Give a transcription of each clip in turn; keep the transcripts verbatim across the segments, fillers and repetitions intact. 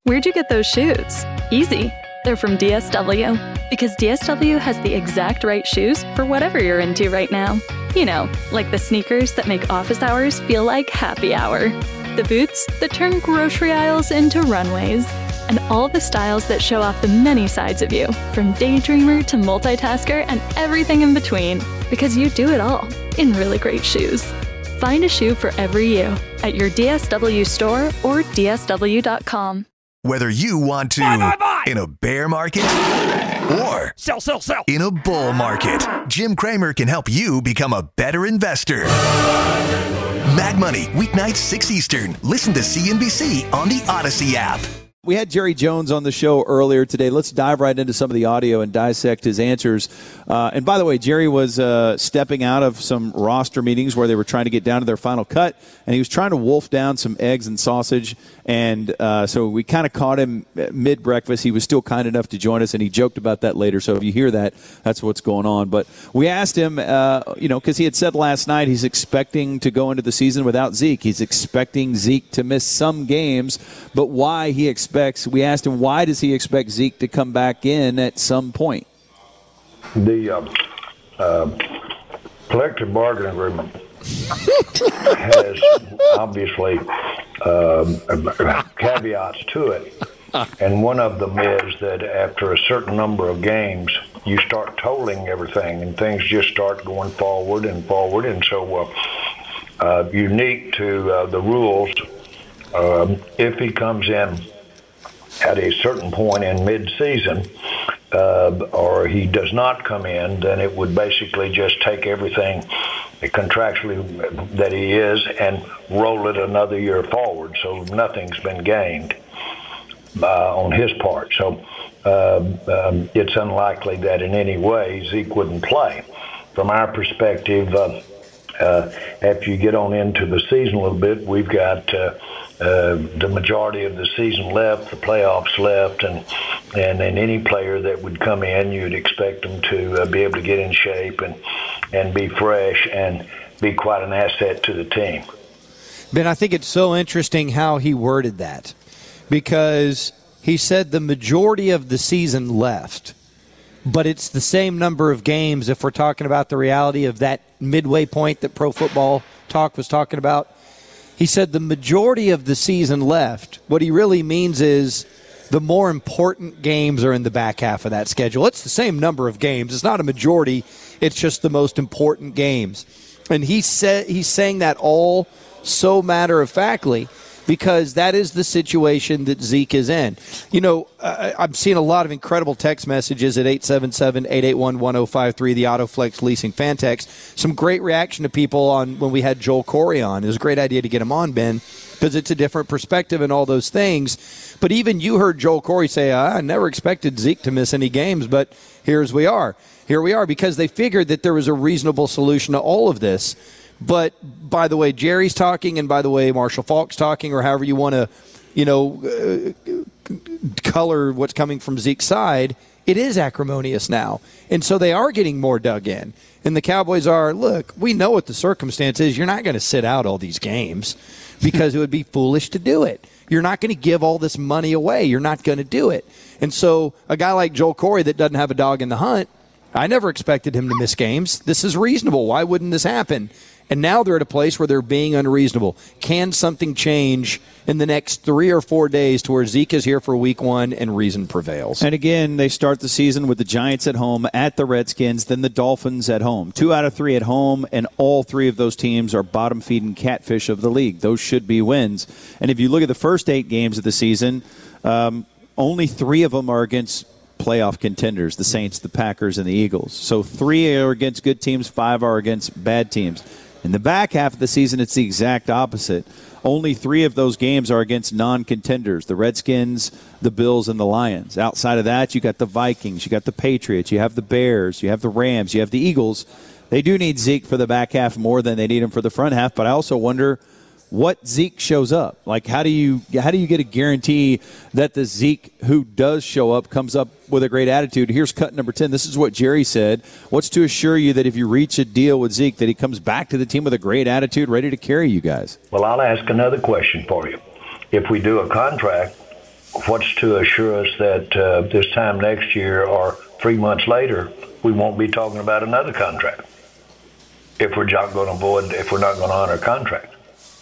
Where'd you get those shoes? Easy. They're from D S W. Because D S W has the exact right shoes for whatever you're into right now. You know, like the sneakers that make office hours feel like happy hour. The boots that turn grocery aisles into runways. And all the styles that show off the many sides of you, from daydreamer to multitasker and everything in between. Because you do it all in really great shoes. Find a shoe for every you at your D S W store or D S W dot com. Whether you want to buy, buy, buy. in a bear market or sell, sell, sell. in a bull market, Jim Cramer can help you become a better investor. Mad Money, weeknights six Eastern. Listen to C N B C on the Odyssey app. We had Jerry Jones on the show earlier today. Let's dive right into some of the audio and dissect his answers. Uh, and by the way, Jerry was uh, stepping out of some roster meetings where they were trying to get down to their final cut, and he was trying to wolf down some eggs and sausage. And uh, so we kind of caught him mid-breakfast. He was still kind enough to join us, and he joked about that later. So if you hear that, that's what's going on. But we asked him, uh, you know, because he had said last night he's expecting to go into the season without Zeke. He's expecting Zeke to miss some games, but why he expects We asked him, why does he expect Zeke to come back in at some point? The uh, uh, collective bargaining agreement has obviously uh, caveats to it. And one of them is that after a certain number of games, you start totaling everything and things just start going forward and forward. And so uh, uh, unique to uh, the rules, um, if he comes in at a certain point in mid-season, uh, or he does not come in, then it would basically just take everything contractually that he is and roll it another year forward. So nothing's been gained uh, on his part. So uh, um, it's unlikely that in any way Zeke wouldn't play. From our perspective, uh, uh, after you get on into the season a little bit, we've got uh, Uh, the majority of the season left, the playoffs left, and and then any player that would come in, you'd expect them to uh, be able to get in shape and, and be fresh and be quite an asset to the team. Ben, I think it's so interesting how he worded that, because he said the majority of the season left, but it's the same number of games if we're talking about the reality of that midway point that Pro Football Talk was talking about. He said the majority of the season left. What he really means is the more important games are in the back half of that schedule. It's the same number of games. It's not a majority. It's just the most important games. And he said he's saying that all so matter-of-factly because that is the situation that Zeke is in. You know, uh, I'm seeing a lot of incredible text messages at eight seven seven, eight eight one, one oh five three, the AutoFlex Leasing fan text. Some great reaction to people on when we had Joel Corey on. It was a great idea to get him on, Ben, because it's a different perspective and all those things. But even you heard Joel Corey say, I never expected Zeke to miss any games, but here's we are. Here we are, because they figured that there was a reasonable solution to all of this. But by the way Jerry's talking, and by the way Marshall Faulk's talking, or however you want to, you know, uh, color what's coming from Zeke's side, it is acrimonious now. And so they are getting more dug in. And the Cowboys are, look, we know what the circumstance is. You're not going to sit out all these games because it would be foolish to do it. You're not going to give all this money away. You're not going to do it. And so a guy like Joel Corey that doesn't have a dog in the hunt, I never expected him to miss games. This is reasonable. Why wouldn't this happen? And now they're at a place where they're being unreasonable. Can something change in the next three or four days to where Zeke is here for week one and reason prevails? And again, they start the season with the Giants at home, at the Redskins, then the Dolphins at home. Two out of three at home, and all three of those teams are bottom-feeding catfish of the league. Those should be wins. And if you look at the first eight games of the season, um, only three of them are against playoff contenders, the Saints, the Packers, and the Eagles. So three are against good teams, five are against bad teams. In the back half of the season, it's the exact opposite. Only three of those games are against non-contenders, the Redskins, the Bills, and the Lions. Outside of that, you got the Vikings, you got the Patriots, you have the Bears, you have the Rams, you have the Eagles. They do need Zeke for the back half more than they need him for the front half, but I also wonder what Zeke shows up. Like, how do you how do you get a guarantee that the Zeke who does show up comes up with a great attitude? Here's cut number ten. This is what Jerry said. What's to assure you that if you reach a deal with Zeke that he comes back to the team with a great attitude, ready to carry you guys? Well, I'll ask another question for you. If we do a contract what's to assure us that uh, this time next year or three months later, we won't be talking about another contract if we're not going to avoid, if we're not going to honor a contract?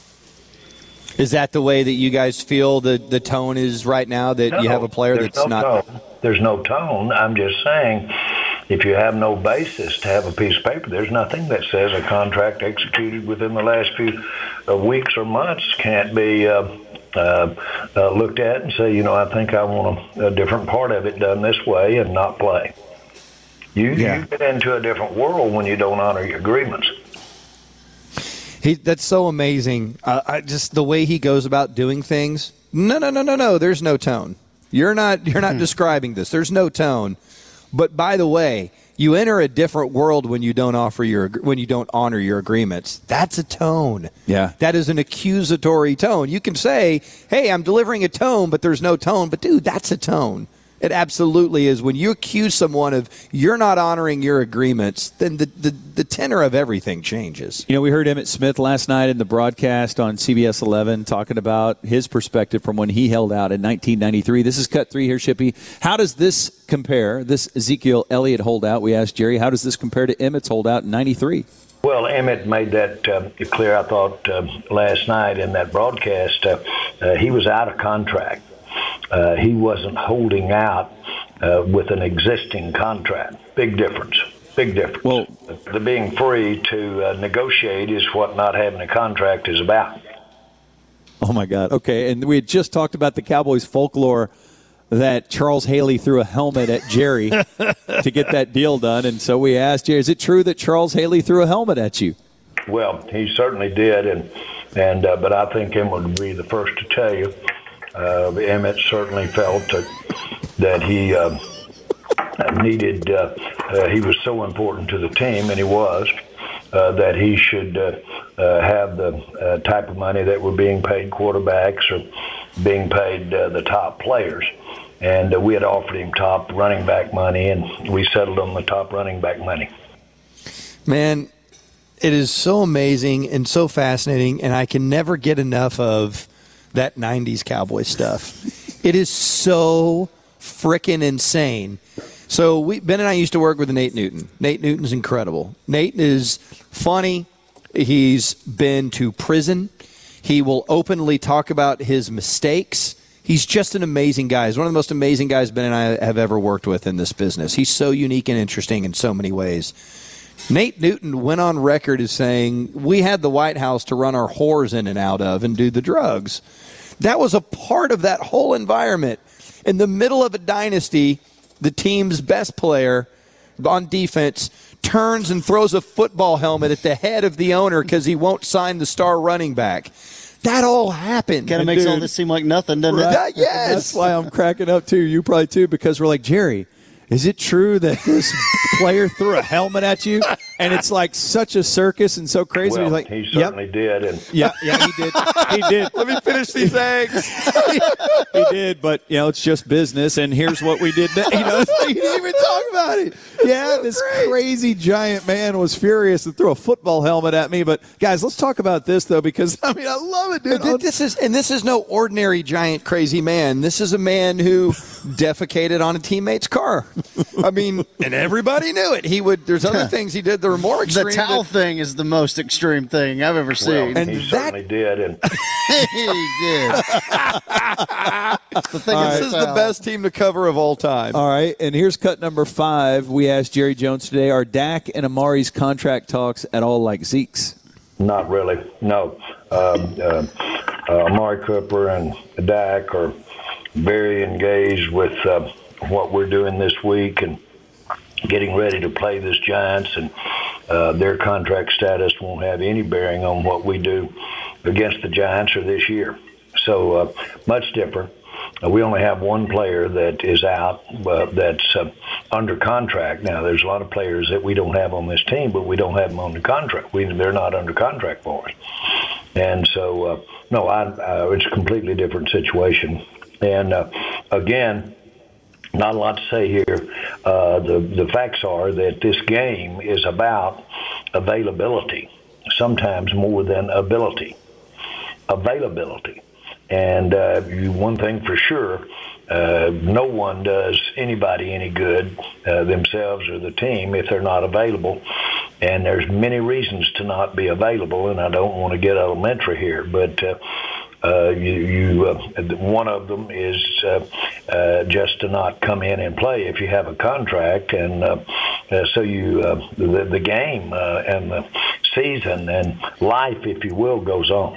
Is that the way that you guys feel the, the tone is right now, that No, you have a player that's no not? Tone. There's no tone. I'm just saying, if you have no basis to have a piece of paper, there's nothing that says a contract executed within the last few uh, weeks or months can't be uh, uh, uh, looked at and say, you know, I think I want a, a different part of it done this way and not play. You, Yeah. you get into a different world when you don't honor your agreements. He, that's so amazing. Uh, I just the way he goes about doing things. No, no, no, no, no. There's no tone. You're not. You're not describing this. There's no tone. But by the way, you enter a different world when you don't offer your when you don't honor your agreements. That's a tone. Yeah. That is an accusatory tone. You can say, "Hey, I'm delivering a tone," but there's no tone. But dude, that's a tone. It absolutely is. When you accuse someone of you're not honoring your agreements, then the, the, the tenor of everything changes. You know, we heard Emmitt Smith last night in the broadcast on C B S eleven talking about his perspective from when he held out in nineteen ninety-three. This is Cut three here, Shippy. How does this compare, this Ezekiel Elliott holdout? We asked Jerry, how does this compare to Emmitt's holdout in ninety-three? Well, Emmitt made that uh, clear, I thought, uh, last night in that broadcast. Uh, uh, he was out of contract. Uh, he wasn't holding out uh, with an existing contract. Big difference. Big difference. Well, the being free to uh, negotiate is what not having a contract is about. oh, my God. Okay, and we had just talked about the Cowboys folklore that Charles Haley threw a helmet at Jerry to get that deal done. And so we asked Jerry, is it true that Charles Haley threw a helmet at you? Well, he certainly did, and and uh, but I think Emmitt would be the first to tell you. Uh, Emmitt certainly felt uh, that he uh, needed, uh, uh, he was so important to the team, and he was, uh, that he should uh, uh, have the uh, type of money that were being paid quarterbacks or being paid uh, the top players. And uh, we had offered him top running back money, and we settled on the top running back money. Man, it is so amazing and so fascinating, and I can never get enough of that nineties Cowboy stuff. It is so frickin' insane. So we, Ben and I used to work with Nate Newton. Nate Newton's incredible. Nate is funny. He's been to prison. He will openly talk about his mistakes. He's just an amazing guy. He's one of the most amazing guys Ben and I have ever worked with in this business. He's so unique and interesting in so many ways. Nate Newton went on record as saying, we had the White House to run our whores in and out of and do the drugs. That was a part of that whole environment. In the middle of a dynasty, the team's best player on defense turns and throws a football helmet at the head of the owner because he won't sign the star running back. That all happened. Kind of makes all this seem like nothing, doesn't it? That- yes. That's why I'm cracking up, too. You probably, too, because we're like, Jerry, is it true that this player threw a helmet at you? And it's like such a circus and so crazy. Well, He's like, he certainly yep. did. And Yeah, yeah, he did. He did. Let me finish these eggs. He did, but you know, it's just business. And here's what we did. You know, it's like, he didn't even talk about it. Yeah, this crazy giant man was furious and threw a football helmet at me. But guys, let's talk about this though, because I mean, I love it, dude. Th- This is and this is no ordinary giant crazy man. This is a man who defecated on a teammate's car. I mean, and everybody knew it. He would. There's other things he did that were more extreme. The towel that- thing is the most extreme thing I've ever well, seen. And he that- certainly did. And he did. the thing This is is the best team to cover of all time. All right, and here's cut number five. We asked Jerry Jones today, are Dak and Amari's contract talks at all like Zeke's? not really. No. Um, uh, uh, Amari Cooper and Dak are very engaged with uh, what we're doing this week and getting ready to play this Giants, and uh, their contract status won't have any bearing on what we do against the Giants or this year. So uh, much different. Uh, we only have one player that is out uh, that's uh, under contract. Now, there's a lot of players that we don't have on this team, but we don't have them on the contract. We, they're not under contract for us. And so, uh, no, I, uh, it's a completely different situation. And, uh, again, not a lot to say here. Uh, the, the facts are that this game is about availability, sometimes more than ability. Availability. And uh, you, one thing for sure, uh, no one does anybody any good, uh, themselves or the team, if they're not available. And there's many reasons to not be available, and I don't want to get elementary here, but uh, uh, you, you uh, one of them is uh, uh, just to not come in and play if you have a contract, and uh, uh, so you uh, the, the game uh, and the season and life, if you will, goes on.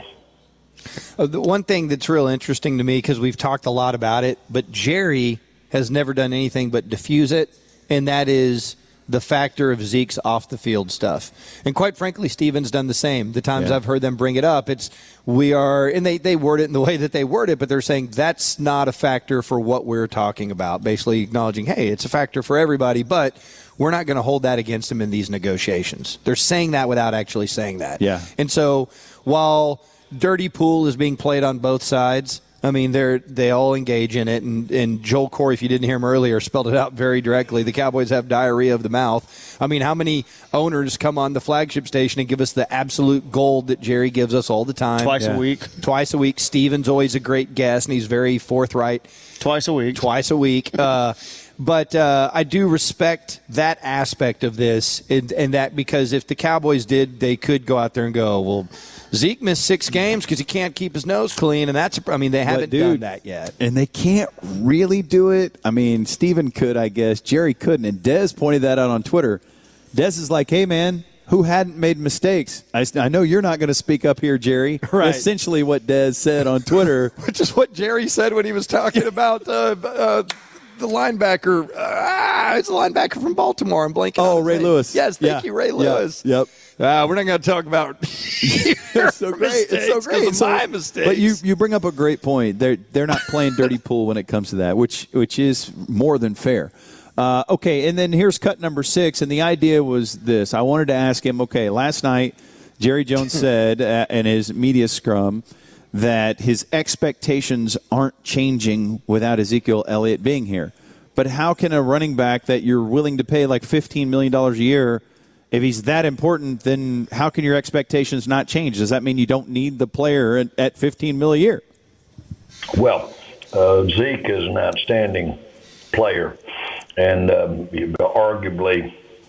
Uh, the one thing that's real interesting to me, because we've talked a lot about it, but Jerry has never done anything but diffuse it, and that is the factor of Zeke's off-the-field stuff. And quite frankly, Steven's done the same. The times yeah. I've heard them bring it up, it's we are, and they, they word it in the way that they word it, but they're saying that's not a factor for what we're talking about, basically acknowledging, hey, it's a factor for everybody, but we're not going to hold that against him in these negotiations. They're saying that without actually saying that. Yeah. And so while dirty pool is being played on both sides, I mean, they're they all engage in it, and, and Joel Corey, if you didn't hear him earlier, spelled it out very directly. The Cowboys have diarrhea of the mouth. I mean, how many owners come on the flagship station and give us the absolute gold that Jerry gives us all the time? Twice yeah. a week. Twice a week. Steven's always a great guest, and he's very forthright. Twice a week. Twice a week. Uh, but uh, I do respect that aspect of this, and, and that because if the Cowboys did, they could go out there and go, well, Zeke missed six games because he can't keep his nose clean, and that's, I mean, they haven't dude, done that yet. And they can't really do it. I mean, Steven could, I guess. Jerry couldn't. And Dez pointed that out on Twitter. Dez is like, hey, man, who hadn't made mistakes? I, I know you're not going to speak up here, Jerry. Right. Essentially what Dez said on Twitter. Which is what Jerry said when he was talking about uh, uh, the linebacker. Uh, it's a linebacker from Baltimore. I'm blanking. Oh, Ray name. Lewis. Yes, thank yeah. you, Ray Lewis. Yep. yep. Uh, we're not going to talk about it's so great. It's so great. It's so, my mistakes. But you, you bring up a great point. They're they're not playing dirty pool when it comes to that, which which is more than fair. Uh, okay, and then here's cut number six, and the idea was this. I wanted to ask him, okay, last night Jerry Jones said uh, in his media scrum that his expectations aren't changing without Ezekiel Elliott being here. But how can a running back that you're willing to pay like fifteen million dollars a year, if he's that important, then how can your expectations not change? Does that mean you don't need the player at, at fifteen million a year? Well, uh, Zeke is an outstanding player, and um, arguably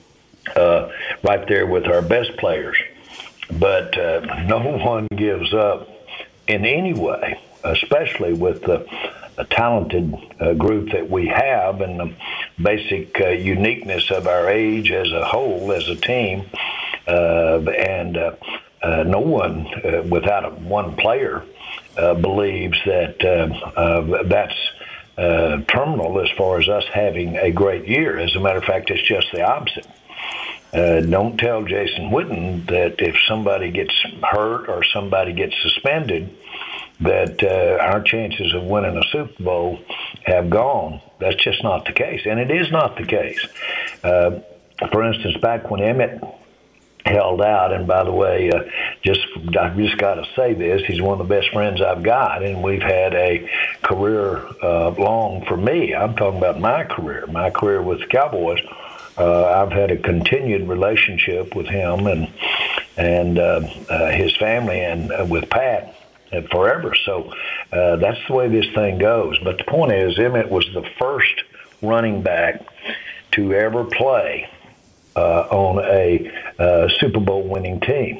uh, right there with our best players. But uh, no one gives up in any way, especially with the a talented uh, group that we have and the basic uh, uniqueness of our age as a whole, as a team. Uh, and uh, uh, no one, uh, without a, one player, uh, believes that uh, uh, that's uh, terminal as far as us having a great year. As a matter of fact, it's just the opposite. Uh, don't tell Jason Witten that if somebody gets hurt or somebody gets suspended, that uh, our chances of winning a Super Bowl have gone. That's just not the case, and it is not the case. Uh, for instance, back when Emmett held out, and by the way, uh, just I've just got to say this, he's one of the best friends I've got, and we've had a career uh, long for me. I'm talking about my career, my career with the Cowboys. Uh, I've had a continued relationship with him and and uh, uh, his family and uh, with Pat forever. So uh, that's the way this thing goes. But the point is, Emmett was the first running back to ever play uh, on a uh, Super Bowl winning team.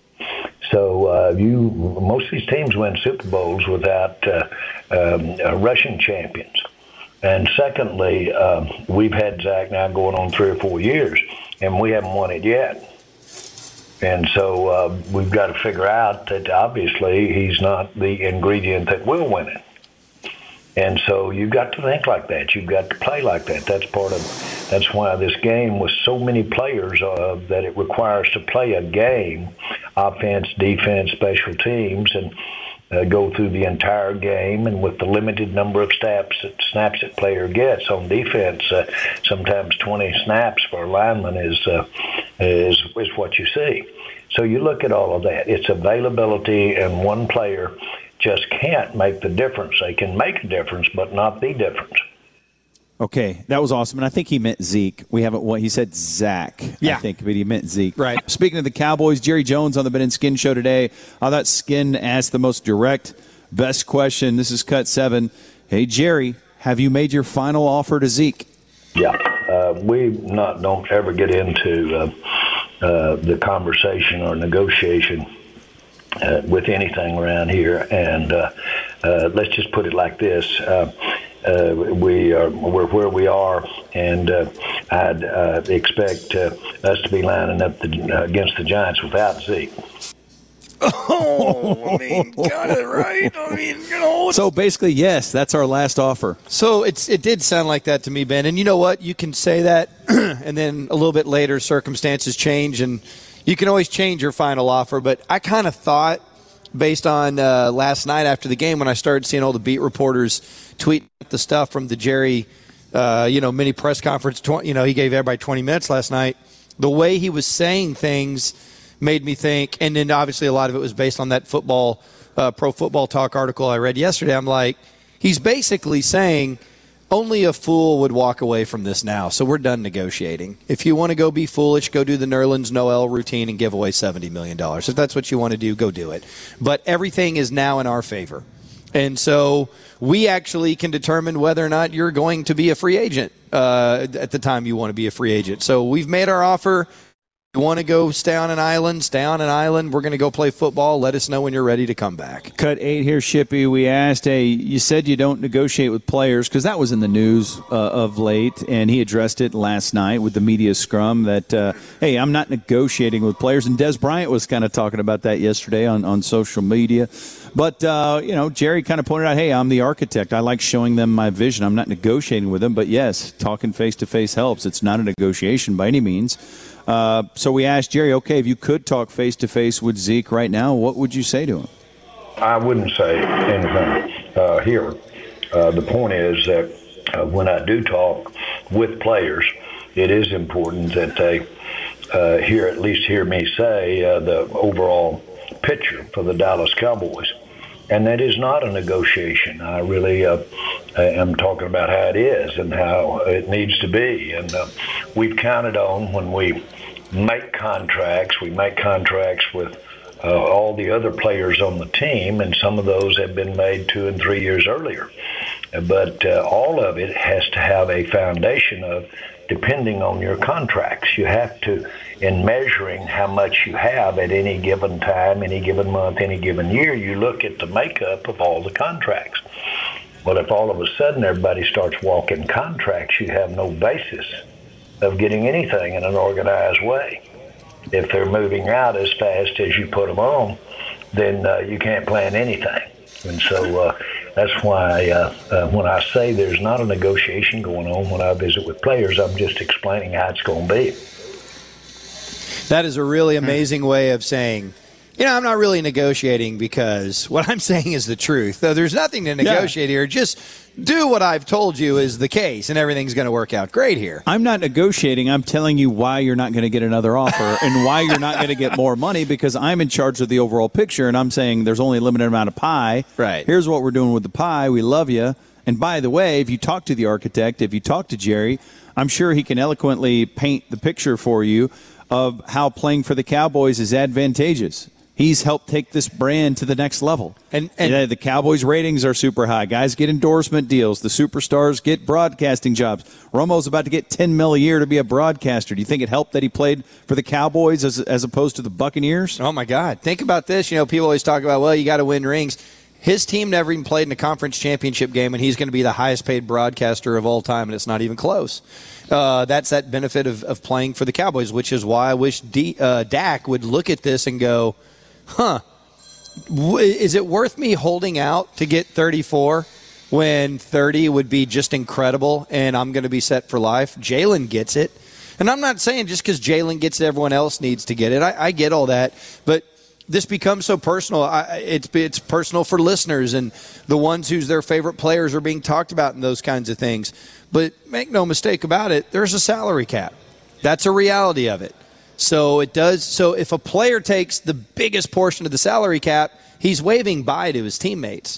So uh, you most of these teams win Super Bowls without uh, um, uh, rushing champions. And secondly, uh, we've had Zach now going on three or four years, and we haven't won it yet. And so uh, we've got to figure out that obviously he's not the ingredient that will win it. And so you've got to think like that. You've got to play like that. That's part of. That's why this game with so many players uh, that it requires to play a game, offense, defense, special teams, and uh, go through the entire game. And with the limited number of snaps that snaps that player gets on defense, uh, sometimes twenty snaps for a lineman is uh, is is what you see. So you look at all of that. It's availability, and one player just can't make the difference. They can make a difference, but not the difference. Okay, that was awesome, and I think he meant Zeke. We haven't. What he said, Zach. Yeah. I think, but he meant Zeke. Right. Speaking of the Cowboys, Jerry Jones on the Ben and Skin show today. I thought Skin asked the most direct Best question. This is cut seven. Hey, Jerry, have you made your final offer to Zeke? Yeah. Uh, we not don't ever get into uh, uh, the conversation or negotiation uh, with anything around here. And uh, uh, let's just put it like this. Uh, Uh, we are we're where we are, and uh, I'd uh, expect uh, us to be lining up the, uh, against the Giants without Zeke. Oh, I mean, got it right. I mean, you know. So basically, yes, that's our last offer. So it's it did sound like that to me, Ben. And you know what? You can say that, and then a little bit later, circumstances change, and you can always change your final offer. But I kind of thought, based on uh, last night after the game when I started seeing all the beat reporters tweet the stuff from the Jerry, uh, you know, mini press conference. Tw- you know, he gave everybody twenty minutes last night. The way he was saying things made me think, and then obviously a lot of it was based on that football, uh, Pro Football Talk article I read yesterday. I'm like, he's basically saying only a fool would walk away from this now, so we're done negotiating. If you want to go be foolish, go do the Nerlens Noel routine and give away seventy million dollars. If that's what you want to do, go do it. But everything is now in our favor. And so we actually can determine whether or not you're going to be a free agent uh, at the time you want to be a free agent. So we've made our offer. You want to go stay on an island, stay on an island. We're going to go play football. Let us know when you're ready to come back. Cut eight here, Shippy. We asked, hey, you said you don't negotiate with players because that was in the news uh, of late, and he addressed it last night with the media scrum that, uh, hey, I'm not negotiating with players. And Des Bryant was kind of talking about that yesterday on, on social media. But, uh, you know, Jerry kind of pointed out, hey, I'm the architect. I like showing them my vision. I'm not negotiating with them. But, yes, talking face-to-face helps. It's not a negotiation by any means. Uh, so we asked Jerry, okay, if you could talk face-to-face with Zeke right now, what would you say to him? I wouldn't say anything uh, here. Uh, the point is that uh, when I do talk with players, it is important that they uh, hear, at least hear me say uh, the overall picture for the Dallas Cowboys. And that is not a negotiation. I really uh, am talking about how it is and how it needs to be. And uh, we've counted on when we make contracts, we make contracts with uh, all the other players on the team, and some of those have been made two and three years earlier. But uh, all of it has to have a foundation of depending on your contracts. You have to, in measuring how much you have at any given time, any given month, any given year, you look at the makeup of all the contracts. Well, if all of a sudden everybody starts walking contracts, you have no basis of getting anything in an organized way. If they're moving out as fast as you put them on, then uh, you can't plan anything. And so uh, that's why uh, uh, when I say there's not a negotiation going on when I visit with players, I'm just explaining how it's going to be. That is a really amazing way of saying, you know, I'm not really negotiating because what I'm saying is the truth. Though there's nothing to negotiate yeah. here. Just do what I've told you is the case, and everything's going to work out great here. I'm not negotiating. I'm telling you why you're not going to get another offer and why you're not going to get more money, because I'm in charge of the overall picture, and I'm saying there's only a limited amount of pie. Right. Here's what we're doing with the pie. We love you. And by the way, if you talk to the architect, if you talk to Jerry, I'm sure he can eloquently paint the picture for you of how playing for the Cowboys is advantageous. He's helped take this brand to the next level. And, and yeah, the Cowboys' ratings are super high. Guys get endorsement deals. The superstars get broadcasting jobs. Romo's about to get ten mil a year to be a broadcaster. Do you think it helped that he played for the Cowboys as as opposed to the Buccaneers? Oh, my God. Think about this. You know, people always talk about, well, you got to win rings. His team never even played in a conference championship game, and he's going to be the highest-paid broadcaster of all time, and it's not even close. Uh, that's that benefit of, of playing for the Cowboys, which is why I wish D, uh, Dak would look at this and go, huh, is it worth me holding out to get thirty-four when thirty would be just incredible and I'm going to be set for life? Jalen gets it. And I'm not saying just because Jalen gets it, everyone else needs to get it. I, I get all that. But this becomes so personal. I, it's, it's personal for listeners and the ones whose their favorite players are being talked about and those kinds of things. But make no mistake about it, there's a salary cap. That's a reality of it. So it does. So if a player takes the biggest portion of the salary cap, he's waving bye to his teammates.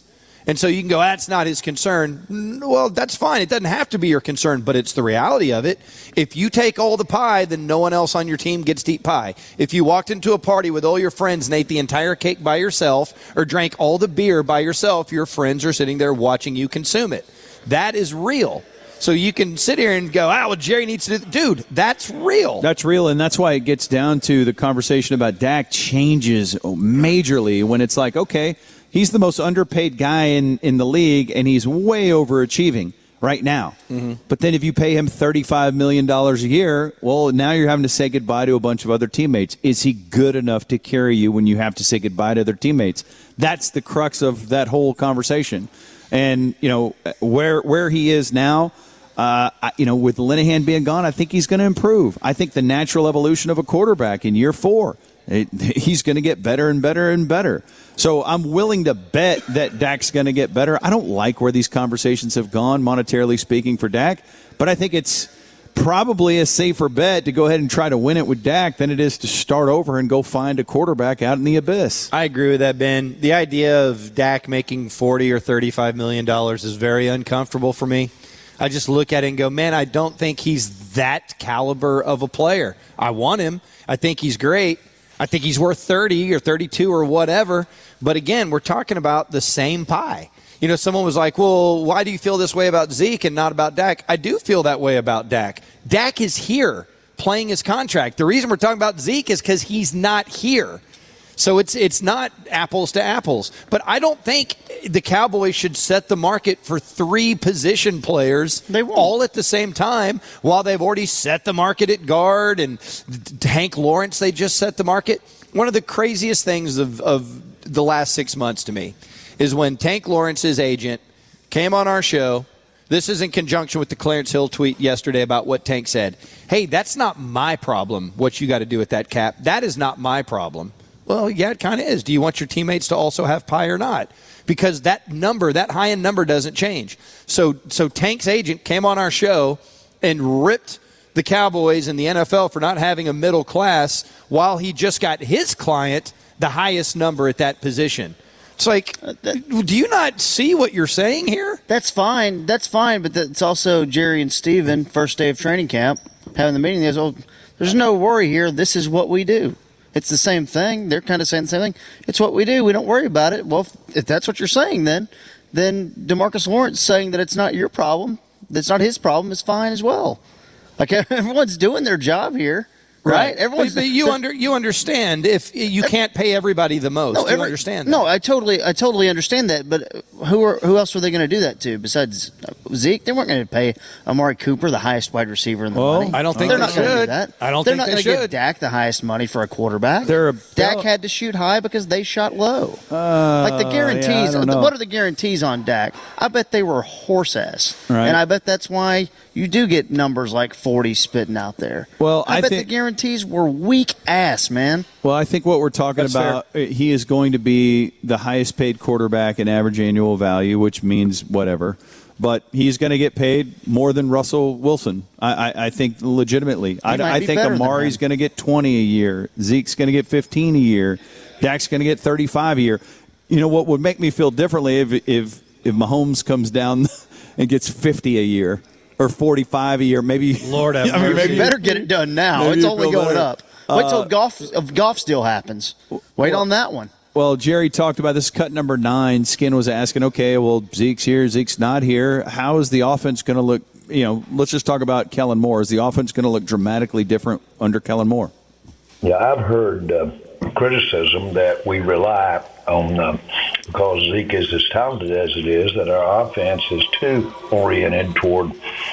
And so you can go, that's not his concern. Well, that's fine. It doesn't have to be your concern, but it's the reality of it. If you take all the pie, then no one else on your team gets to eat pie. If you walked into a party with all your friends and ate the entire cake by yourself or drank all the beer by yourself, your friends are sitting there watching you consume it. That is real. So you can sit here and go, ah, well, Jerry needs to do – dude, that's real. That's real, and that's why it gets down to the conversation about Dak changes majorly when it's like, okay – he's the most underpaid guy in, in the league, and he's way overachieving right now. Mm-hmm. But then if you pay him thirty-five million dollars a year, well, now you're having to say goodbye to a bunch of other teammates. Is he good enough to carry you when you have to say goodbye to other teammates? That's the crux of that whole conversation. And, you know, where where he is now, uh, you know, with Linehan being gone, I think he's going to improve. I think the natural evolution of a quarterback in year four, it, he's going to get better and better and better. So I'm willing to bet that Dak's going to get better. I don't like where these conversations have gone, monetarily speaking, for Dak, but I think it's probably a safer bet to go ahead and try to win it with Dak than it is to start over and go find a quarterback out in the abyss. I agree with that, Ben. The idea of Dak making forty or thirty-five million dollars is very uncomfortable for me. I just look at it and go, man, I don't think he's that caliber of a player. I want him. I think he's great. I think he's worth thirty or thirty-two or whatever. But again, we're talking about the same pie. You know, someone was like, well, why do you feel this way about Zeke and not about Dak? I do feel that way about Dak. Dak is here playing his contract. The reason we're talking about Zeke is because he's not here. So it's it's not apples to apples. But I don't think the Cowboys should set the market for three position players they won't. all at the same time while they've already set the market at guard. And Hank Lawrence, they just set the market. One of the craziest things of, of the last six months to me is when Tank Lawrence's agent came on our show. This is in conjunction with the Clarence Hill tweet yesterday about what Tank said. Hey, that's not my problem, what you got to do with that cap. That is not my problem. Well, yeah, it kind of is. Do you want your teammates to also have pie or not? Because that number, that high-end number doesn't change. So so Tank's agent came on our show and ripped the Cowboys and the N F L for not having a middle class while he just got his client the highest number at that position. It's like, uh, that, do you not see what you're saying here? That's fine. That's fine, but it's also Jerry and Steven, first day of training camp, having the meeting. There's, oh, there's no worry here. This is what we do. It's the same thing. They're kind of saying the same thing. It's what we do. We don't worry about it. Well, if, if that's what you're saying, then then DeMarcus Lawrence saying that it's not your problem, that's not his problem, is fine as well. Like, everyone's doing their job here. Right, right. Everyone's but you under you understand if you can't pay everybody the most. No, every, you understand that. No, I totally, I totally understand that. But who are who else were they going to do that to besides Zeke? They weren't going to pay Amari Cooper the highest wide receiver in the well, money. I don't think they're they not should. going to do that. I don't they're think not they going to should. give Dak the highest money for a quarterback. They're a, Dak had to shoot high because they shot low. Uh, like the guarantees. Yeah, I don't know. What are the guarantees on Dak? I bet they were horse ass, right. And I bet that's why you do get numbers like forty spitting out there. Well, I, I bet think, the guarantees were weak ass, man. Well, I think what we're talking That's about, fair. he is going to be the highest paid quarterback in average annual value, which means whatever. But he's going to get paid more than Russell Wilson. I, I, I think legitimately. I, I think Amari's going to get twenty a year. Zeke's going to get fifteen a year. Dak's going to get thirty-five a year. You know what would make me feel differently if if if Mahomes comes down and gets fifty a year or forty-five a year, maybe. Lord have I mean, mercy. you better get it done now. It's only going better. up. Wait till uh, golf if golf still happens. Wait well, on that one. Well, Jerry talked about this cut number nine. Skin was asking, okay, well, Zeke's here, Zeke's not here. How is the offense going to look? You know, let's just talk about Kellen Moore. Is the offense going to look dramatically different under Kellen Moore? Yeah, I've heard uh, criticism that we rely on, uh, because Zeke is as talented as it is, that our offense is too oriented toward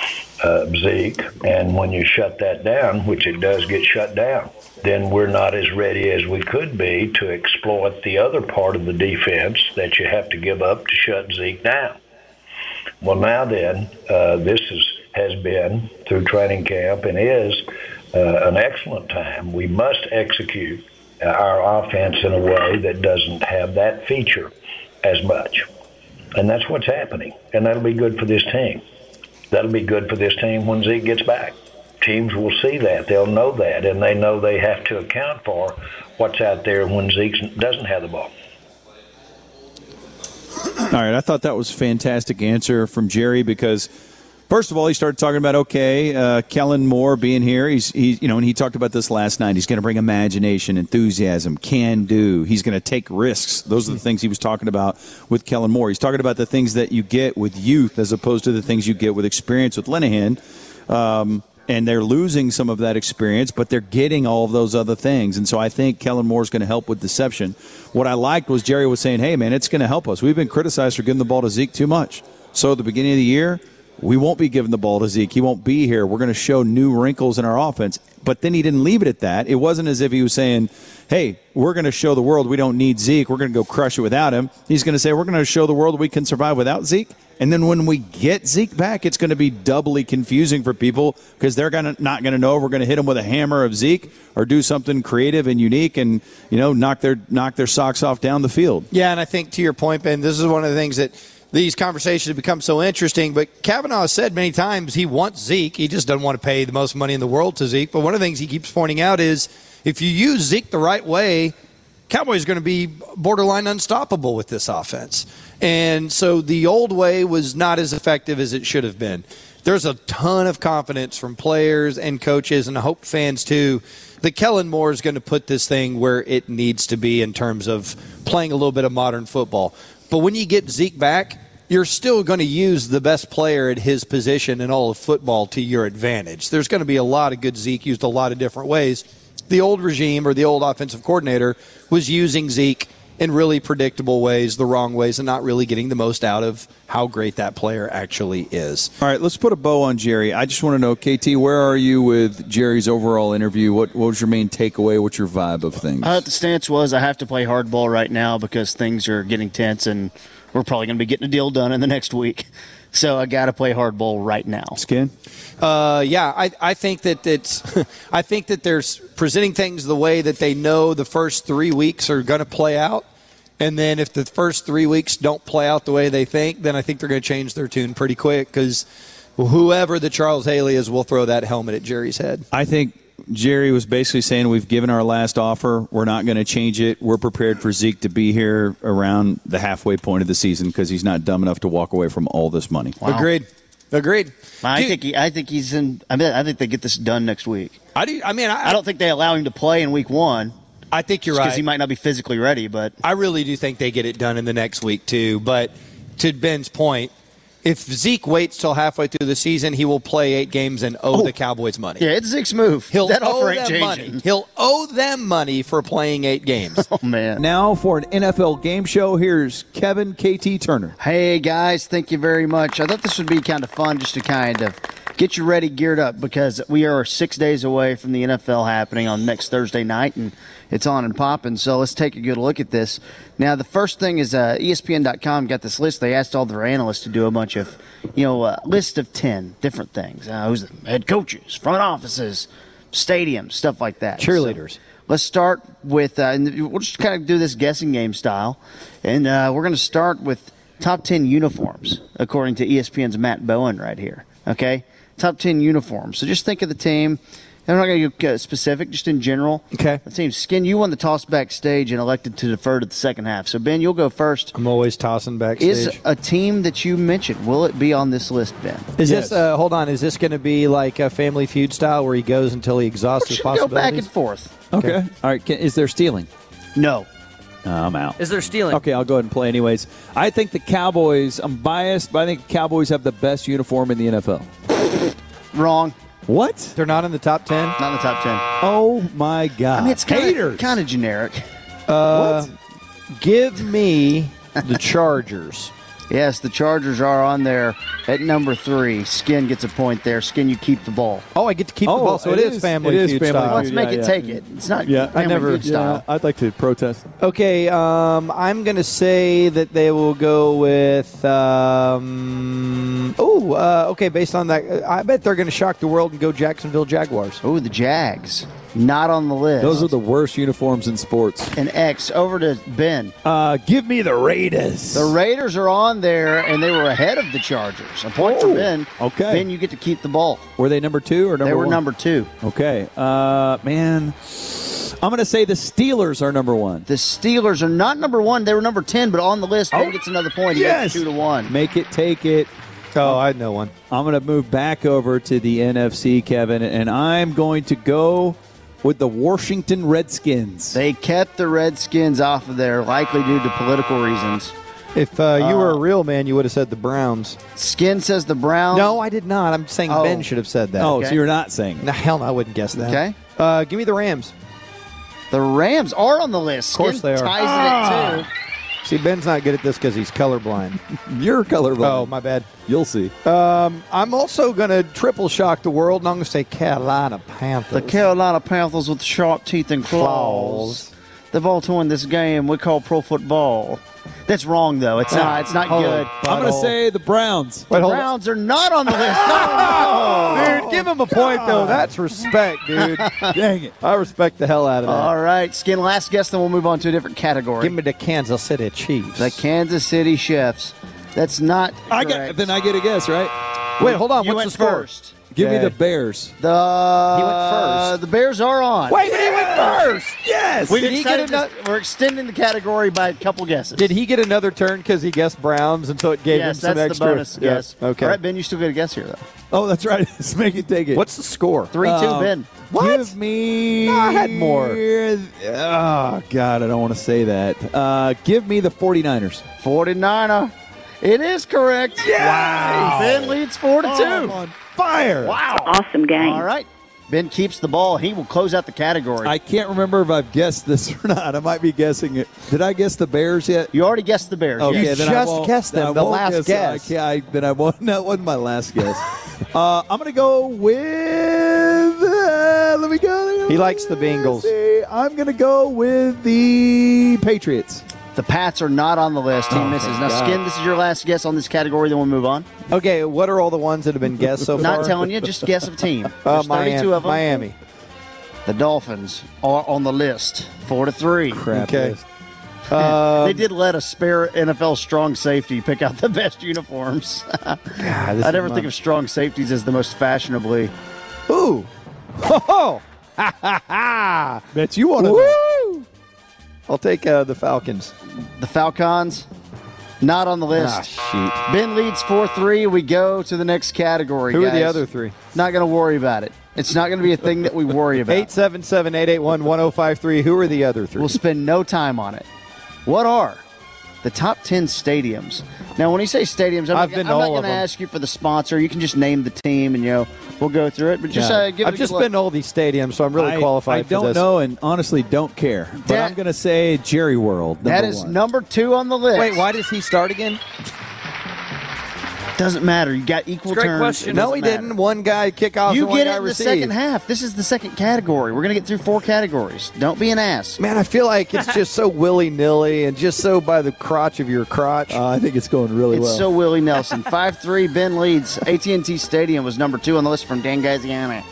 uh, Zeke. And when you shut that down, which it does get shut down, then we're not as ready as we could be to exploit the other part of the defense that you have to give up to shut Zeke down. Well, now then, uh, this is, has been through training camp and is uh, an excellent time. We must execute our offense in a way that doesn't have that feature as much. And that's what's happening. And that'll be good for this team. That'll be good for this team when Zeke gets back. Teams will see that. They'll know that, and they know they have to account for what's out there when Zeke doesn't have the ball. All right, I thought that was a fantastic answer from Jerry because, first of all, he started talking about, okay, uh, Kellen Moore being here. He's, he, you know, and he talked about this last night. He's going to bring imagination, enthusiasm, can do. He's going to take risks. Those are the things he was talking about with Kellen Moore. He's talking about the things that you get with youth as opposed to the things you get with experience with Linehan. Um, and they're losing some of that experience, but they're getting all of those other things. And so I think Kellen Moore's going to help with deception. What I liked was Jerry was saying, hey, man, it's going to help us. We've been criticized for giving the ball to Zeke too much. So at the beginning of the year, we won't be giving the ball to Zeke. He won't be here. We're going to show new wrinkles in our offense. But then he didn't leave it at that. It wasn't as if he was saying, hey, we're going to show the world we don't need Zeke. We're going to go crush it without him. He's going to say, we're going to show the world we can survive without Zeke. And then when we get Zeke back, it's going to be doubly confusing for people because they're gonna, not going to know if we're going to hit them with a hammer of Zeke or do something creative and unique and, you know, knock their knock their socks off down the field. Yeah, and I think to your point, Ben, this is one of the things that these conversations have become so interesting. But Kavanaugh has said many times he wants Zeke. He just doesn't want to pay the most money in the world to Zeke. But one of the things he keeps pointing out is if you use Zeke the right way, Cowboys are going to be borderline unstoppable with this offense. And so the old way was not as effective as it should have been. There's a ton of confidence from players and coaches, and I hope fans too, that Kellen Moore is going to put this thing where it needs to be in terms of playing a little bit of modern football. But when you get Zeke back, you're still going to use the best player at his position in all of football to your advantage. There's going to be a lot of good Zeke used a lot of different ways. The old regime or the old offensive coordinator was using Zeke in really predictable ways, the wrong ways, and not really getting the most out of how great that player actually is. All right, let's put a bow on Jerry. I just want to know, K T, where are you with Jerry's overall interview? What, what was your main takeaway? What's your vibe of things? Uh, the stance was I have to play hardball right now because things are getting tense, and we're probably going to be getting a deal done in the next week. So I got to play hardball right now. Skin? Uh, yeah, I, I think that it's. I think that they're presenting things the way that they know the first three weeks are going to play out, and then if the first three weeks don't play out the way they think, then I think they're going to change their tune pretty quick because whoever the Charles Haley is will throw that helmet at Jerry's head. I think Jerry was basically saying we've given our last offer. We're not going to change it. We're prepared for Zeke to be here around the halfway point of the season because he's not dumb enough to walk away from all this money. Wow. Agreed. Agreed. I Dude, think he, I think he's in. I mean, I think they get this done next week. I do. I mean, I, I don't think they allow him to play in week one. I think you're right because he might not be physically ready. But I really do think they get it done in the next week too. But to Ben's point, if Zeke waits till halfway through the season, he will play eight games and owe oh. the Cowboys money. Yeah, it's Zeke's move. He'll that owe offer ain't them changing. money. He'll owe them money for playing eight games. Oh, man. Now for an N F L game show, here's Kevin K T Turner. Hey, guys, thank you very much. I thought this would be kind of fun just to kind of get you ready, geared up, because we are six days away from the N F L happening on next Thursday night, and it's on and popping. So let's take a good look at this. Now, the first thing is uh, E S P N dot com got this list. They asked all their analysts to do a bunch of, you know, a list of ten different things. Uh, who's the head coaches, front offices, stadiums, stuff like that. Cheerleaders. So let's start with, uh, and we'll just kind of do this guessing game style, and uh, we're going to start with top ten uniforms, according to E S P N's Matt Bowen right here. Okay? Top ten uniforms. So just think of the team. I'm not going to get specific, just in general. Okay. The team. Skin, you won the toss backstage and elected to defer to the second half. So, Ben, you'll go first. I'm always tossing backstage. Is a team that you mentioned, will it be on this list, Ben? Is Yes. this, uh, hold on, is this going to be like a Family Feud style where he goes until he exhausts his Should go possibilities? back and forth. Okay. okay. All right. Can, is there stealing? No. Uh, I'm out. Is there stealing? Okay, I'll go ahead and play anyways. I think the Cowboys, I'm biased, but I think the Cowboys have the best uniform in the N F L. Wrong. What? They're not in the top ten? Not in the top ten. Oh, my God. I mean, it's kind Haters. of kind of generic. Uh, give me the Chargers. Yes, the Chargers are on there at number three. Skin gets a point there. Skin, you keep the ball. Oh, I get to keep Oh, the ball, so it, it is is- Family it is Feud Family style. Well, let's yeah, make it yeah. take it. It's not Yeah, I Family never- Feud style. I'd like to protest. Okay, um, I'm going to say that they will go with. Um, oh, uh, okay. Based on that, I bet they're going to shock the world and go Jacksonville Jaguars. Oh, the Jags. Not on the list. Those are the worst uniforms in sports. An X. Over to Ben. Uh, give me the Raiders. The Raiders are on there, and they were ahead of the Chargers. A point for Oh, Ben. okay. Ben, you get to keep the ball. Were they number two or number they were one? number two. Okay. Uh, man, I'm going to say the Steelers are number one. The Steelers are not number one. They were number ten, but on the list, Ben gets another point. He Yes. gets two to one. Make it, take it. Oh, I know one. I'm going to move back over to the N F C, Kevin, and I'm going to go with the Washington Redskins. They kept the Redskins off of there, likely due to political reasons. If uh, you were a real man, you would have said the Browns. Skin says the Browns. No, I did not. I'm saying Oh. Ben should have said that. Oh, Okay. so you're not saying it. No, hell no, I wouldn't guess that. Okay. Uh, give me the Rams. The Rams are on the list. Of course Skin they are. ties it at two. See, Ben's not good at this because he's colorblind. You're colorblind. Oh, my bad. You'll see. Um, I'm also going to triple shock the world, and I'm going to say Carolina Panthers. The Carolina Panthers with sharp teeth and claws. Claws. They've all torn this game we call pro football. That's wrong, though. It's not. It's not Hold good. on. I'm going to Butthole. say the Browns. Wait, The hold on. Browns are not on the list. No, no. Dude, give him a point, though. That's respect, dude. Dang it. I respect the hell out of that. All right, Skin, last guess, then we'll move on to a different category. Give me the Kansas City Chiefs. The Kansas City Chiefs. That's not I correct. get, then I get a guess, right? Wait, hold on. You What's went the score? first. Give me Okay. the Bears. The He went first. The Bears are on. Wait, but he went first. Yes. We've Did he get decided to- we're extending the category by a couple guesses. Did he get another turn because he guessed Browns, and so it gave Yes, him some that's extra? the bonus. Yeah. Yes. Okay. All right, Ben, you still get a guess here, though. Oh, that's right. Let's make it, take it. What's the score? Three two, Um, Ben. What? Give me. No, I had more. Oh, God, I don't want to say that. Uh, give me the 49ers. forty-niner. It is correct. Wow. Ben leads four to two. I'm on fire. Wow. Awesome game. All right. Ben keeps the ball. He will close out the category. I can't remember if I've guessed this or not. I might be guessing it. Did I guess the Bears yet? you already guessed the Bears. Okay, yes. You then I just won't- guessed then them, I the won't last guess. guess. I can't, I, then I won't. That wasn't my last guess. uh, I'm going to go with. Uh, let me go. He likes the Bengals. See, I'm going to go with the Patriots. The Pats are not on the list. He Oh, misses. thank Now, God. Skin, this is your last guess on this category, then we'll move on. Okay, what are all the ones that have been guessed so far? Not telling you, just guess of a team. Uh, There's Miami. thirty-two of them. Miami. The Dolphins are on the list. Four to three. Crap. Okay. list. Um, They did let a spare N F L strong safety pick out the best uniforms. God, this I is never my- think of strong safeties as the most fashionably. Ooh. Ho Ha ha ha. Bet you want to. Woo! I'll take uh, the Falcons. The Falcons, not on the list. Ah, shoot. Ben leads four three. We go to the next category. Who are guys. the other three? Not going to worry about it. It's not going to be a thing that we worry about. eight seven seven, eight eight one, one oh five three. Who are the other three? We'll spend no time on it. What are the top ten stadiums? Now, when you say stadiums, I'm I've not, been I'm to not all going of to them. ask you for the sponsor. You can just name the team, and you know we'll go through it. But just Yeah. uh, give it I've a just good been to look. all these stadiums, so I'm really I, qualified I for don't this. know and honestly don't care. But That- I'm going to say Jerry World. That number is one. number two on the list. Wait, why does he start again? Doesn't matter. You got equal Great turns. question. It No, doesn't he matter. didn't. One guy kick off You and one get guy it in the receive. second half. This is the second category. We're going to get through four categories. Don't be an ass. Man, I feel like it's just so willy-nilly and just so by the crotch of your crotch. Uh, I think it's going really It's well. so Willie Nelson. five three, Ben leads. A T and T Stadium was number two on the list from Dan Gaziano.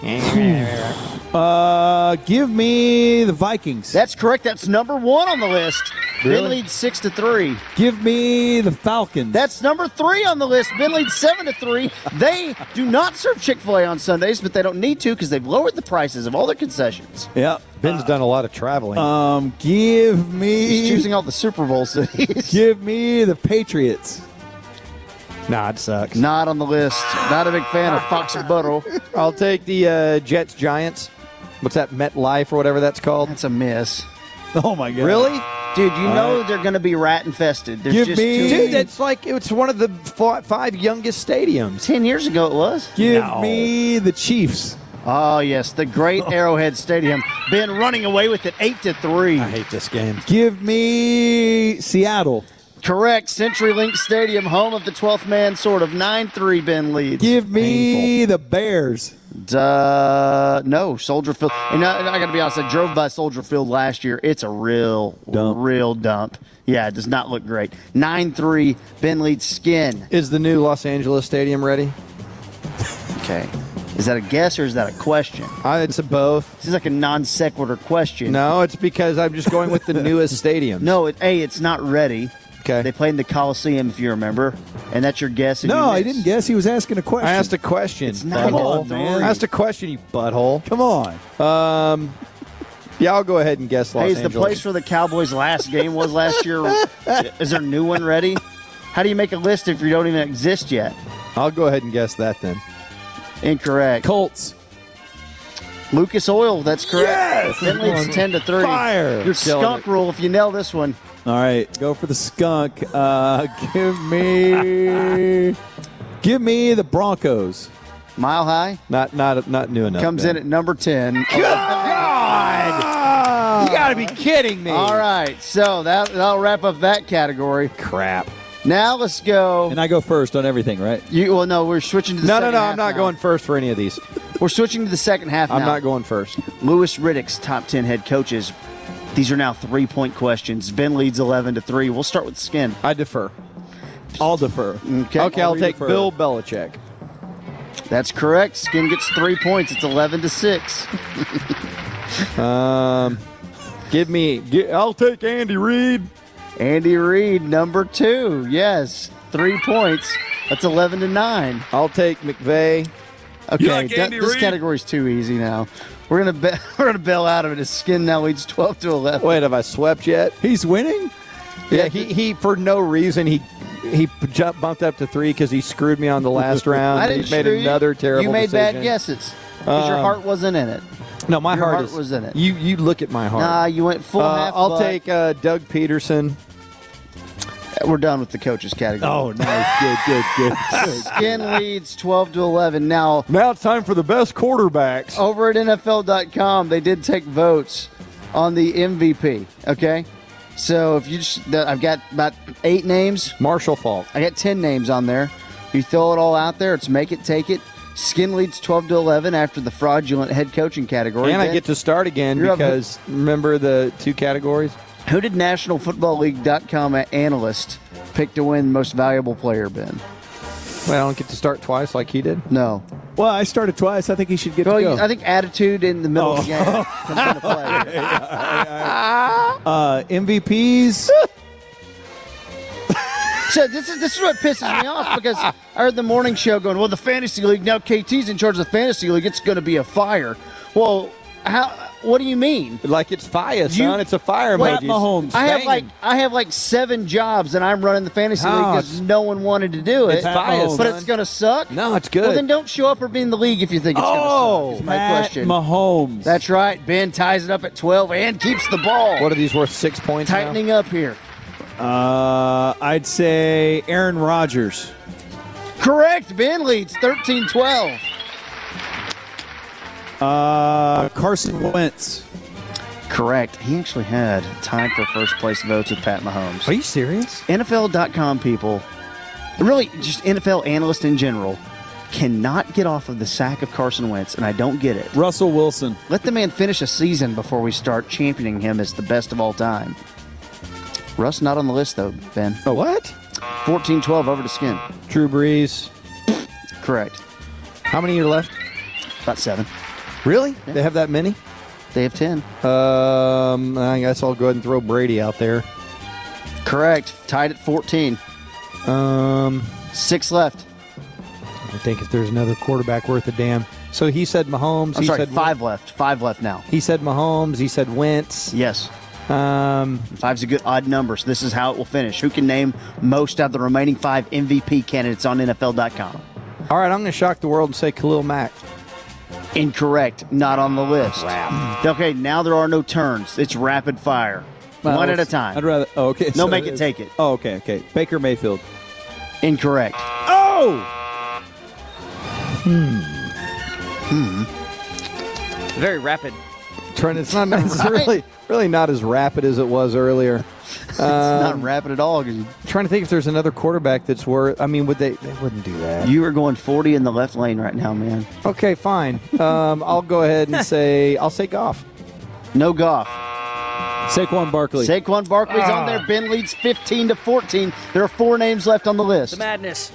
uh, give me the Vikings. That's correct. That's number one on the list. Really? Ben leads six to three. Give me the Falcons. That's number three on the list. Ben leads seven to three. They do not serve Chick-fil-A on Sundays, but they don't need to because they've lowered the prices of all their concessions. yeah. Ben's done a lot of traveling. Um, give He's me. choosing all the Super Bowl cities. Give me the Patriots. nah, it sucks. Not on the list. Not a big fan of Foxborough. I'll take the uh, Jets Giants. What's that, MetLife or whatever that's called? That's a miss. Oh my God. Really? Dude, you know they're going to be rat infested. There's Give just me- too Dude, many- that's like, it's one of the f- five youngest stadiums. ten years ago it was. Give No. me the Chiefs. Oh, yes, the great Arrowhead Stadium. Ben running away with it eight to three. I hate this game. Give me Seattle. Correct. CenturyLink Stadium, home of the twelfth man, sort of. nine three, Ben leads. Give me the Bears. Uh, no, Soldier Field. And I, I got to be honest, I drove by Soldier Field last year. It's a real, Dump. real dump. Yeah, it does not look great. nine three, Ben leads. Skin. Is the new Los Angeles Stadium ready? Okay. Is that a guess or is that a question? Uh, it's a both. This is like a non sequitur question. No, it's because I'm just going with the newest stadium. No, it, A, it's not ready. Okay. They played in the Coliseum, if you remember. And that's your guess. and No, you I miss. didn't guess. He was asking a question. I asked a question. It's not butthole. on, man. I asked a question, you butthole. Come on. Um, Yeah, I'll go ahead and guess Los Hey, is Angeles. the place where the Cowboys' last game was last year, is there a new one ready? How do you make a list if you don't even exist yet? I'll go ahead and guess that then. Incorrect. Colts. Lucas Oil, that's correct. Yes! That leads ten to three. Fire! Your Killing skunk it. rule if you nail this one. All right, go for the skunk. Uh, give me, give me the Broncos. Mile High Not not not new enough. comes Ben. in at number ten. God! You got to be kidding me. All right, so that, that'll wrap up that category. Crap. Now let's go. And I go first on everything, right? You, well, no, we're switching to the No, second no, no. half I'm not now. going first for any of these. We're switching to the second half I'm now. not going first. Lewis Riddick's top ten head coaches. These are now three-point questions. Ben leads eleven to three. We'll start with Skin. I defer. I'll defer. Okay. Okay, I'll I'll take defer. Bill Belichick. That's correct. Skin gets three points. It's eleven to six. Um, give me. gi- I'll take Andy Reid. Andy Reid, number two. Yes, three points. That's eleven to nine. I'll take McVay. Okay, like th- Andy this Reid? category's too easy now. We're gonna be- we're gonna bail out of it. His Skin now leads twelve to eleven. Wait, have I swept yet? He's winning. Yeah, he, he for no reason he he jumped bumped up to three because he screwed me on the last round. I didn't he made screw you. another terrible. You made decision. bad guesses because your Um, heart wasn't in it. No, my Your heart, heart is, was in it. You you look at my heart. Nah, you went full Uh, half. I'll butt. take uh, Doug Peterson. We're done with the coaches category. Oh, nice. Good, good, good. good. Skin leads twelve to eleven. Now, Now it's time for the best quarterbacks. over at N F L dot com, they did take votes on the M V P. Okay, so if you just, I've got about eight names. Marshall Falk. I got ten names on there. You throw it all out there. It's make it, take it. Skin leads twelve to eleven after the fraudulent head coaching category. And I Ben, get to start again You're up. because remember the two categories? who did National Football League dot com analyst pick to win most valuable player, Ben? Well, I don't get to start twice like he did. No. Well, I started twice. I think he should get Well, to go. I think attitude in the middle of the Oh. game comes into play. Uh, M V Ps. So this is this is what pisses me off because I heard the morning show going, well, the fantasy league now K T's in charge of the fantasy league. It's going to be a fire. Well, how? What do you mean? Like it's fire, You- son. It's a fire Wait, emoji. Mahomes. I have Banging. like I have like seven jobs and I'm running the fantasy league No, because it's- no one wanted to do it. It's fire, but son. it's going to suck. No, it's good. Well, then don't show up or be in the league if you think it's Oh, going to suck. Is my Pat question. Mahomes. That's right. Ben ties it up at twelve and keeps the ball. What are these worth? Six points. now? Tightening up here. Uh, I'd say Aaron Rodgers. Correct. Ben leads thirteen twelve. Uh, Carson Wentz. Correct. He actually had time for first place votes with Pat Mahomes. Are you serious? N F L dot com people, really just N F L analysts in general, cannot get off of the sack of Carson Wentz, and I don't get it. Russell Wilson. Let the man finish a season before we start championing him as the best of all time. Russ not on the list, though, Ben. Oh, what? fourteen twelve over to Skin. Drew Brees. Correct. How many are left? About seven. Really? They have that many? They have ten. Um, I guess I'll go ahead and throw Brady out there. Correct. Tied at fourteen. Um, Six left. I think if there's another quarterback worth a damn. So he said Mahomes. I'm he sorry, said five left. Five left now. He said Mahomes. He said Wentz. Yes. Um, Five's a good odd number, so this is how it will finish. Who can name most of the remaining five M V P candidates on N F L dot com? all right, I'm going to shock the world and say Khalil Mack. Incorrect. Not on the list. Okay, now there are no turns. It's rapid fire. One at a time. I'd rather. Oh, okay. No, make it take it. Oh, okay, okay. Baker Mayfield. Incorrect. Oh! Very rapid. Trying it's not it's really really not as rapid as it was earlier. It's not rapid at all. 'Cause you, Trying to think if there's another quarterback that's worth. I mean, would they? They wouldn't do that. you are going forty in the left lane right now, man. Okay, fine. Um, I'll go ahead and say I'll say Goff. No Goff. Saquon Barkley. Saquon Barkley's on there. Ben leads fifteen to fourteen. There are four names left on the list. The madness.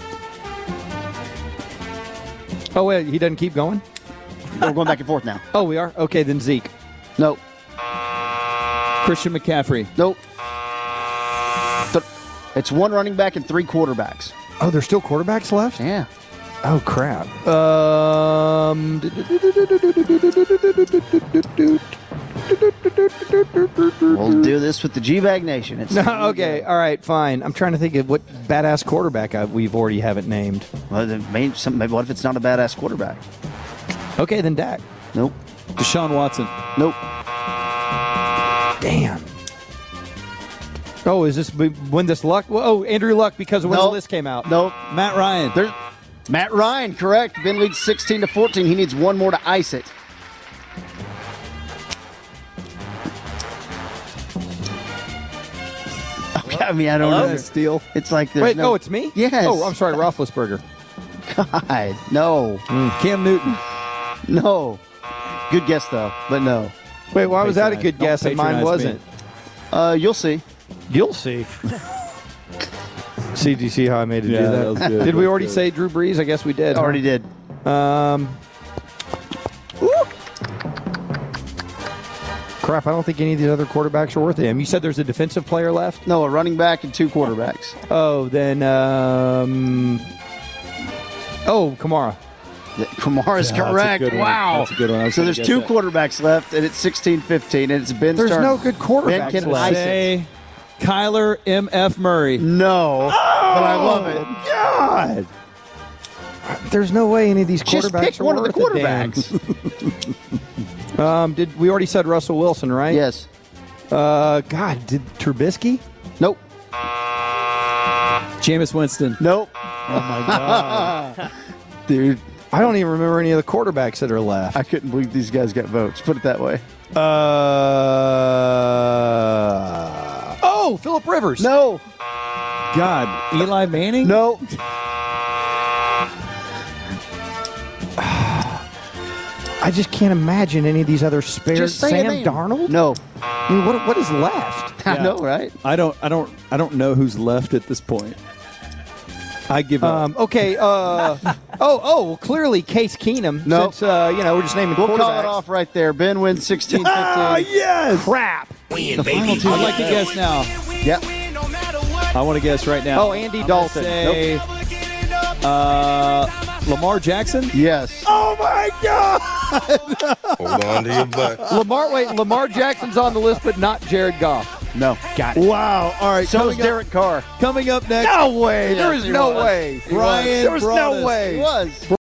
Oh wait, he doesn't keep going. We're going back and forth now. Oh, we are. Okay, then Zeke. Nope. Christian McCaffrey. Nope. Th- It's one running back and three quarterbacks. Oh, there's still quarterbacks left. Yeah. Oh crap. Um. We'll do this with the G-Bag Nation. It's No, okay, all right, fine. I'm trying to think of what badass quarterback I, we've already haven't named. Well, then maybe some, maybe what if it's not a badass quarterback? Okay, then Dak. Nope. Deshaun Watson. Nope. Damn. Oh, is this when this Luck? Oh, Andrew Luck because of when Nope. the list came out. Nope. Matt Ryan. There's Matt Ryan, correct. Ben leads sixteen to fourteen. He needs one more to ice it. Okay, I mean, I don't Hello? know. Steal. It's like there's Wait, no. oh, it's me? Yes. Oh, I'm sorry, Roethlisberger. God, no, Cam Newton. no. Good guess though, but no. Wait, why was that a Patronize- good don't guess and mine patronize me. wasn't? Uh, you'll see. You'll see. See, do you see how I made it Yeah, do that? that was good. Did we That already was say Drew Brees? I guess we did. Already huh? did. Um, crap, I don't think any of these other quarterbacks are worth it. You said there's a defensive player left? No, a running back and two quarterbacks. Oh, then, um, oh, Kamara. Yeah, Kamara's Yeah, that's a correct. good one. Wow. That's a good one. I was So gonna there's guess two that. quarterbacks left, and it's sixteen fifteen, and it's Ben's There's turn. no good Ben quarterbacks can left. ice it. Say Kyler M F. Murray. No, but I love it. God. There's no way any of these quarterbacks Just pick are one of the worth a damn. quarterbacks. Um, did we already said Russell Wilson, right? Yes. Uh, God, did Trubisky? Nope. Jameis Winston. Nope. Oh my God, Dude, I don't even remember any of the quarterbacks that are left. I couldn't believe these guys got votes. Put it that way. Uh, oh, Phillip Rivers. No. God. Eli Manning? No. I just can't imagine any of these other spares. Just say a Sam name. Darnold? No. I mean, what what is left? I know, right? I don't I don't I don't know who's left at this point. I give up. Um, okay. Uh, oh, oh, well, clearly Case Keenum. Nope. Since uh, you know we're just naming We'll quarterbacks. call it off right there. Ben wins sixteen fifteen. Ah, yes. Crap. The final two. I'd like to guess now. Yep. I want to guess right now. Oh, Andy I'm Dalton. gonna Say, uh, Lamar Jackson? Yes. Oh, my God. Hold on to your butt. Lamar. Wait, Lamar Jackson's on the list, but not Jared Goff. No. Got it. Wow. All right. So is coming up, Derek Carr. coming up next. No way. Yes, there is he no was. way. Brian There was no brought us- way. He was.